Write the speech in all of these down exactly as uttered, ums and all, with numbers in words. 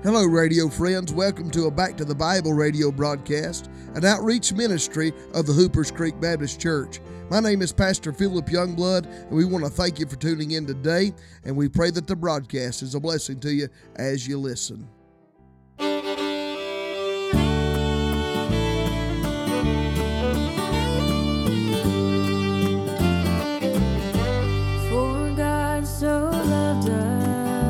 Hello, radio friends. Welcome to a Back to the Bible radio broadcast, an outreach ministry of the Hoopers Creek Baptist Church. My name is Pastor Philip Youngblood, and we want to thank you for tuning in today, and we pray that the broadcast is a blessing to you as you listen. For God so loved us,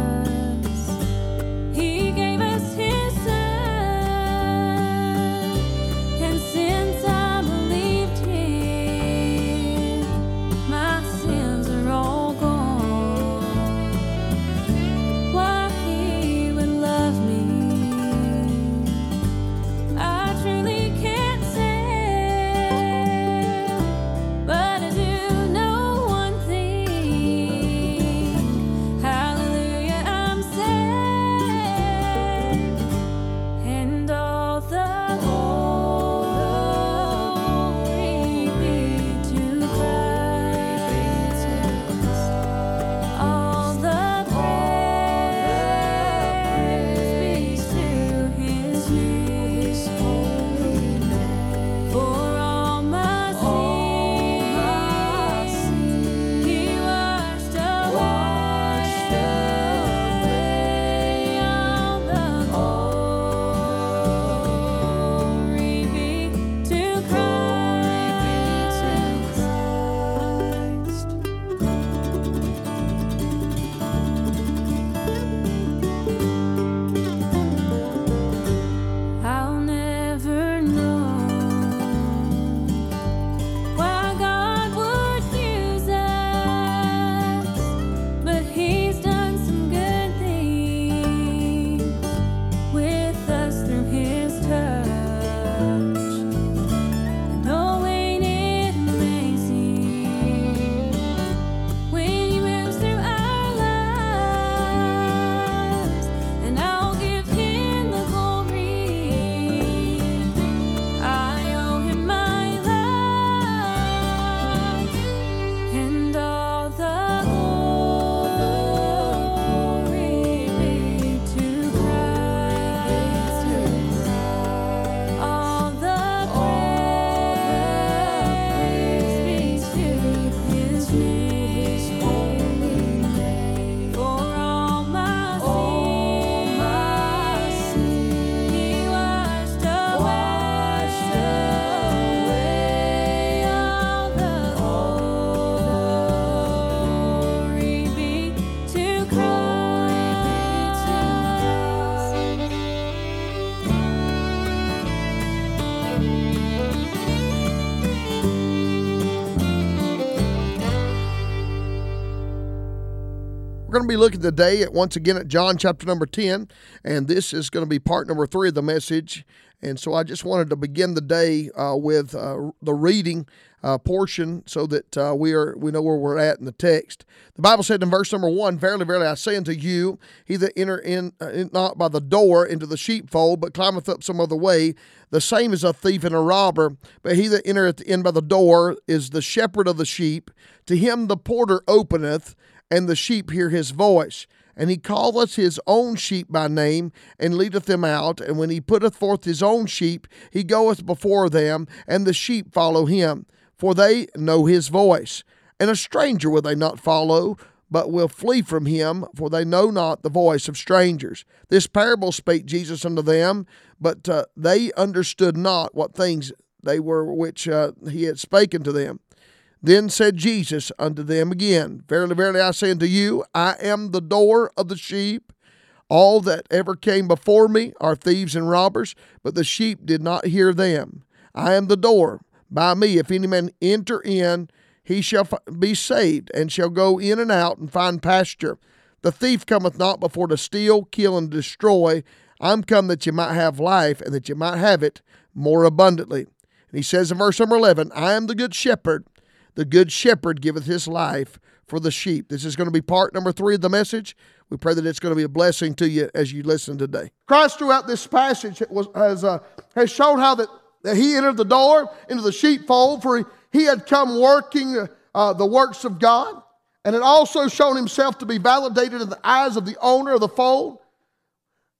We're going to be looking today at once again at John chapter number ten, and this is going to be part number three of the message. And so I just wanted to begin the day uh, with uh, the reading uh, portion so that uh, we are we know where we're at in the text. The Bible said in verse number one, "Verily, verily, I say unto you, he that enter in, uh, in not by the door into the sheepfold, but climbeth up some other way, the same is a thief and a robber. But he that entereth in by the door is the shepherd of the sheep. To him the porter openeth, and the sheep hear his voice. And he calleth his own sheep by name, and leadeth them out. And when he putteth forth his own sheep, he goeth before them, and the sheep follow him, for they know his voice. And a stranger will they not follow, but will flee from him, for they know not the voice of strangers. This parable spake Jesus unto them, but uh, they understood not what things they were which uh, he had spoken to them. Then said Jesus unto them again, Verily, verily, I say unto you, I am the door of the sheep. All that ever came before me are thieves and robbers, but the sheep did not hear them. I am the door. By me, if any man enter in, he shall be saved, and shall go in and out and find pasture. The thief cometh not before to steal, kill, and destroy. I'm come that you might have life, and that you might have it more abundantly. And he says in verse number eleven, I am the good shepherd. The good shepherd giveth his life for the sheep. This is going to be part number three of the message. We pray that it's going to be a blessing to you as you listen today. Christ throughout this passage was, has, uh, has shown how that, that he entered the door into the sheepfold, for he, he had come working uh, the works of God, and had also shown himself to be validated in the eyes of the owner of the fold.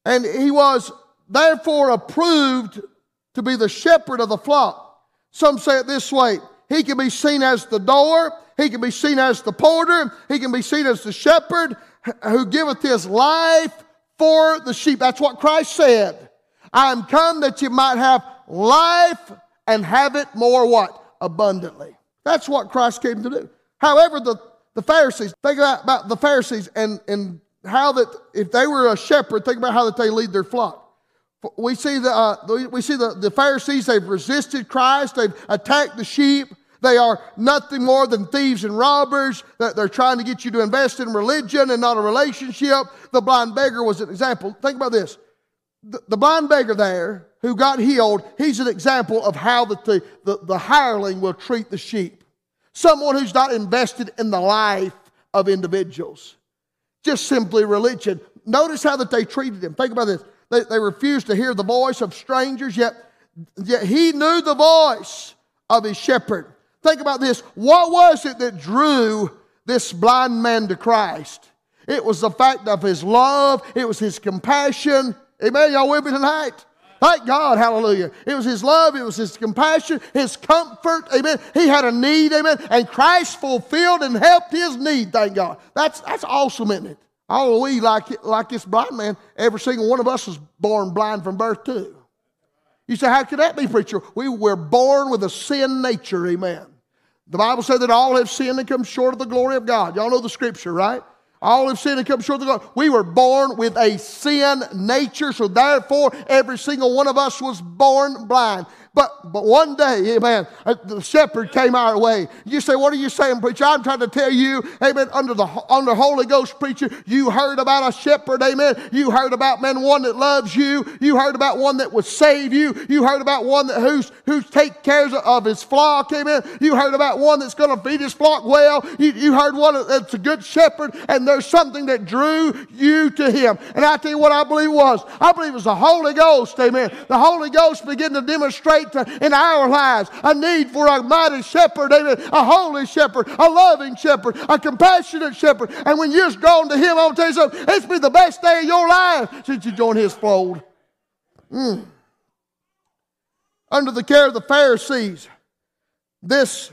And he was therefore approved to be the shepherd of the flock. Some say it this way. He can be seen as the door. He can be seen as the porter. He can be seen as the shepherd who giveth his life for the sheep. That's what Christ said. I am come that you might have life and have it more what? Abundantly. That's what Christ came to do. However, the, the Pharisees, think about, about the Pharisees and, and how that if they were a shepherd, think about how that they lead their flock. We see the uh, we see the, the Pharisees, they've resisted Christ, they've attacked the sheep. They are nothing more than thieves and robbers. They're trying to get you to invest in religion and not a relationship. The blind beggar was an example. Think about this. The, the blind beggar there who got healed, he's an example of how that the, the, the hireling will treat the sheep. Someone who's not invested in the life of individuals. Just simply religion. Notice how that they treated him. Think about this. They, they refused to hear the voice of strangers, yet, yet he knew the voice of his shepherd. Think about this. What was it that drew this blind man to Christ? It was the fact of his love. It was his compassion. Amen. Y'all with me tonight? Thank God. Hallelujah. It was his love. It was his compassion, his comfort. Amen. He had a need. Amen. And Christ fulfilled and helped his need. Thank God. That's, that's awesome, isn't it? All we, like, like this blind man, every single one of us was born blind from birth too. You say, how could that be, preacher? We were born with a sin nature, amen. The Bible said that all have sinned and come short of the glory of God. Y'all know the scripture, right? All have sinned and come short of the glory. We were born with a sin nature, so therefore every single one of us was born blind. But, but one day, amen, the shepherd came our way. You say, what are you saying, preacher? I'm trying to tell you, amen, under the under Holy Ghost, preacher, you heard about a shepherd, amen. You heard about, man, one that loves you. You heard about one that would save you. You heard about one that who's, who's take care of his flock, amen. You heard about one that's going to feed his flock well. You, you heard one that's a good shepherd, and there's something that drew you to him. And I tell you what I believe was. I believe it was the Holy Ghost, amen. The Holy Ghost began to demonstrate in our lives a need for a mighty shepherd, amen, a holy shepherd, a loving shepherd, a compassionate shepherd. And when you're drawn to him, I'm going to tell you something, it's been the best day of your life since you joined his fold. Mm. Under the care of the Pharisees, this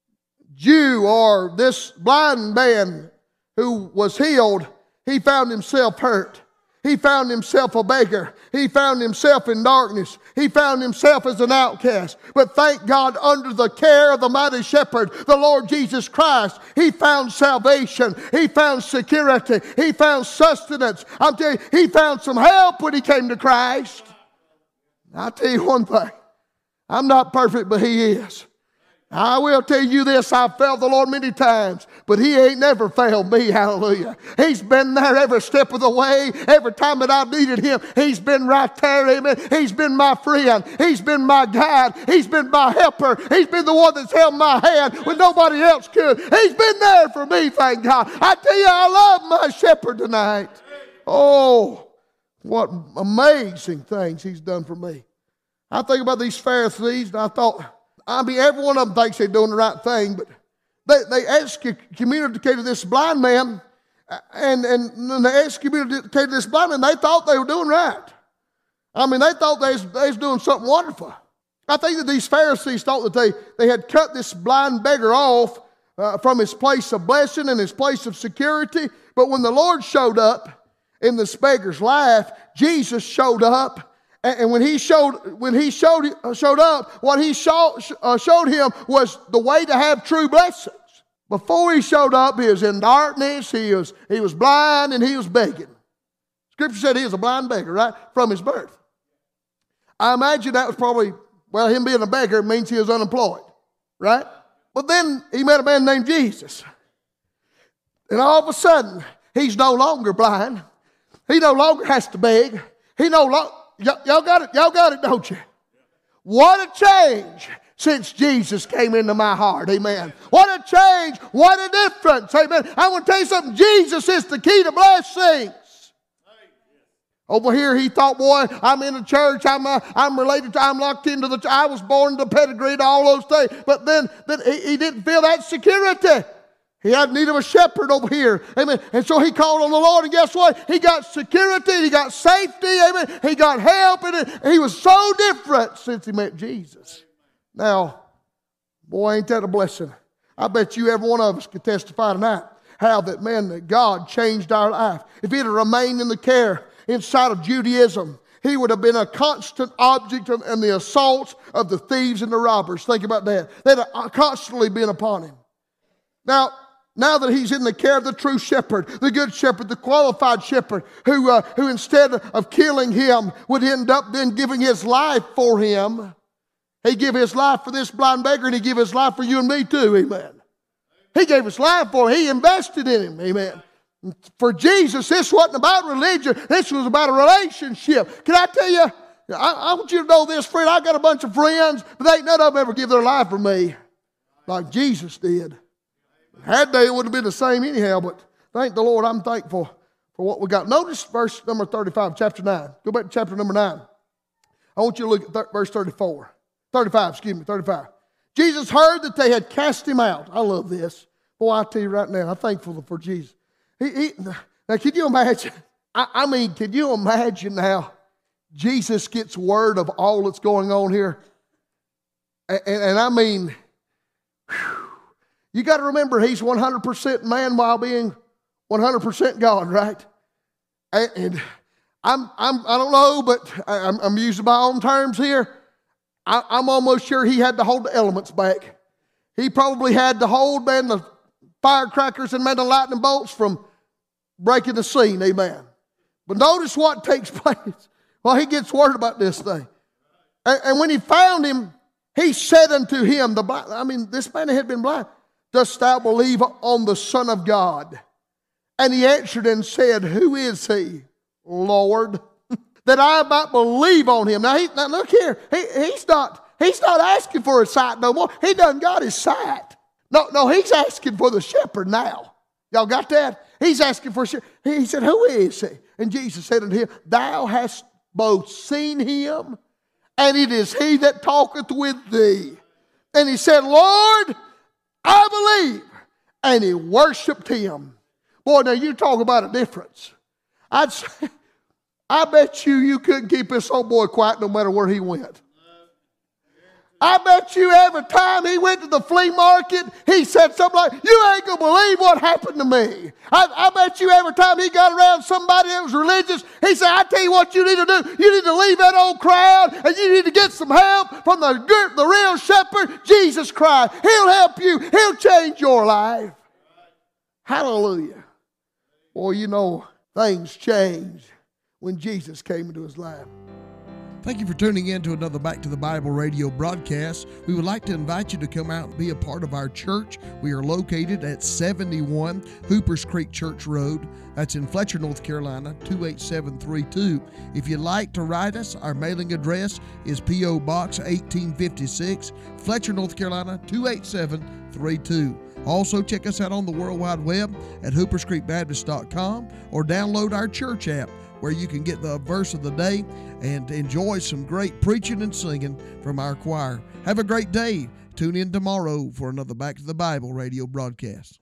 Jew or this blind man who was healed, he found himself hurt. He found himself a beggar. He found himself in darkness. He found himself as an outcast. But thank God, under the care of the mighty shepherd, the Lord Jesus Christ, he found salvation. He found security. He found sustenance. I'm telling you, he found some help when he came to Christ. I'll tell you one thing. I'm not perfect, but he is. I will tell you this, I've failed the Lord many times, but he ain't never failed me, hallelujah. He's been there every step of the way. Every time that I've needed him, he's been right there, amen. He's been my friend. He's been my guide. He's been my helper. He's been the one that's held my hand when nobody else could. He's been there for me, thank God. I tell you, I love my shepherd tonight. Oh, what amazing things he's done for me. I think about these Pharisees, and I thought, I mean, every one of them thinks they're doing the right thing, but they, they excommunicated this blind man, and, and they excommunicated this blind man. They thought they were doing right. I mean, they thought they was, they was doing something wonderful. I think that these Pharisees thought that they, they had cut this blind beggar off uh, from his place of blessing and his place of security. But when the Lord showed up in this beggar's life, Jesus showed up. And when he showed, when he showed, showed up, what he showed, uh, showed him was the way to have true blessings. Before he showed up, he was in darkness, he was, he was blind, and he was begging. Scripture said he was a blind beggar, right, from his birth. I imagine that was probably, well, him being a beggar means he was unemployed, right? But then he met a man named Jesus. And all of a sudden, he's no longer blind. He no longer has to beg. He no longer... Y'all got it, y'all got it, don't you? What a change since Jesus came into my heart, amen. What a change, what a difference, amen. I want to tell you something, Jesus is the key to blessings. Over here, he thought, boy, I'm in a church, I'm uh, I'm related to, I'm locked into the, I was born to pedigree to all those things. But then, then he, he didn't feel that security. He had need of a shepherd over here. Amen. And so he called on the Lord, and guess what? He got security, he got safety, amen. He got help, and he was so different since he met Jesus. Now, boy, ain't that a blessing. I bet you every one of us could testify tonight how that, man, that God changed our life. If he had remained in the care inside of Judaism, he would have been a constant object of, in the assaults of the thieves and the robbers. Think about that. They'd have constantly been upon him. Now, now that he's in the care of the true shepherd, the good shepherd, the qualified shepherd, who, uh, who instead of killing him would end up then giving his life for him. He gave his life for this blind beggar, and he gave his life for you and me too, amen. He gave his life for him. He invested in him, amen. For Jesus, this wasn't about religion. This was about a relationship. Can I tell you, I, I want you to know this, friend. I got a bunch of friends, but they ain't none of them ever give their life for me like Jesus did. Had they, it would have been the same anyhow, but thank the Lord, I'm thankful for what we got. Notice verse number thirty-five, chapter nine. Go back to chapter number nine. I want you to look at th- verse thirty-four. thirty-five, excuse me, thirty-five. Jesus heard that they had cast him out. I love this. Boy, I tell you right now, I'm thankful for Jesus. He, he, now, can you imagine? I, I mean, can you imagine how Jesus gets word of all that's going on here? And, and, and I mean, whew, you got to remember, he's one hundred percent man while being one hundred percent God, right? And, and I'm, I'm, I don't know, but I'm, I'm using my own terms here. I, I'm almost sure he had to hold the elements back. He probably had to hold, man, the firecrackers and man, the lightning bolts from breaking the scene, amen. But notice what takes place. Well, he gets word about this thing. And, and when he found him, he said unto him, the blind, I mean, this man had been blind. Dost thou believe on the Son of God? And he answered and said, who is he, Lord, that I might believe on him? Now, he, now look here. He, he's not he's not asking for his sight no more. He done got his sight. No, no, he's asking for the shepherd now. Y'all got that? He's asking for a shepherd. He said, who is he? And Jesus said unto him, thou hast both seen him, and it is he that talketh with thee. And he said, Lord, I believe. And he worshiped him. Boy, now you talk about a difference. I'd say, I bet you you couldn't keep this old boy quiet no matter where he went. I bet you every time he went to the flea market, he said something like, you ain't going to believe what happened to me. I, I bet you every time he got around somebody that was religious, he said, I tell you what you need to do. You need to leave that old crowd, and you need to get some help from the, the real shepherd, Jesus Christ. He'll help you. He'll change your life. Hallelujah. Boy, you know, things changed when Jesus came into his life. Thank you for tuning in to another Back to the Bible radio broadcast. We would like to invite you to come out and be a part of our church. We are located at seventy-one Hoopers Creek Church Road. That's in Fletcher, North Carolina, two eight seven three two. If you'd like to write us, our mailing address is P O Box eighteen fifty-six, Fletcher, North Carolina, two eight seven three two. Also, check us out on the World Wide Web at hoopers creek baptist dot com or download our church app, where you can get the verse of the day and enjoy some great preaching and singing from our choir. Have a great day. Tune in tomorrow for another Back to the Bible radio broadcast.